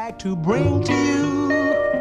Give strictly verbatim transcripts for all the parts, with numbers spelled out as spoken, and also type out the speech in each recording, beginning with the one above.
like to bring to you,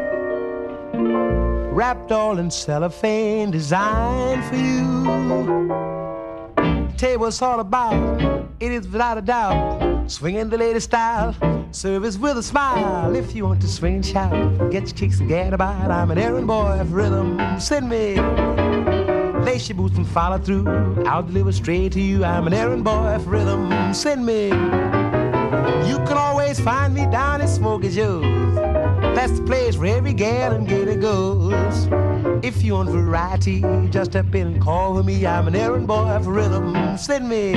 wrapped all in cellophane, designed for you. Tell you what it's all about, it is without a doubt, swinging the latest style, service with a smile. If you want to swing and shout, get your kicks and get about. I'm an errand boy of rhythm, send me. Lace your boots and follow through, I'll deliver straight to you. I'm an errand boy of rhythm, send me. You can always find me down at Smokey Joe's. That's the place where every gal and gator goes. If you want variety, just step in and call for me. I'm an errand boy for rhythm, send me.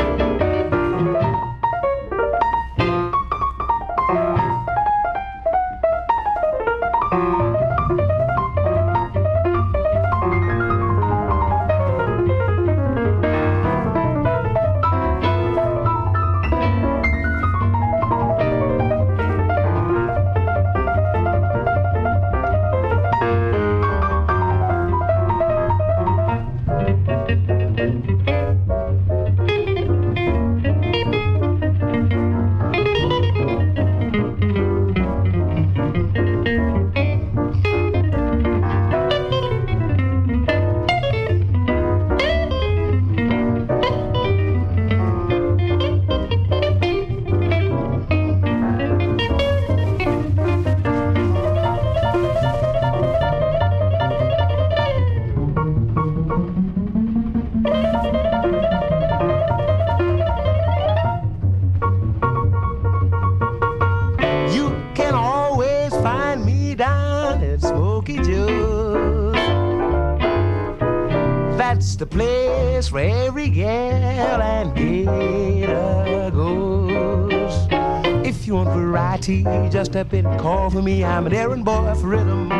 The place where every gal and gator goes. If you want variety, just step in and call for me. I'm an errand boy for rhythm.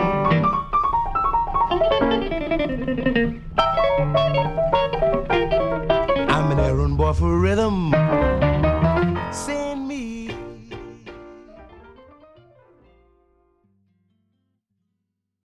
I'm an errand boy for rhythm.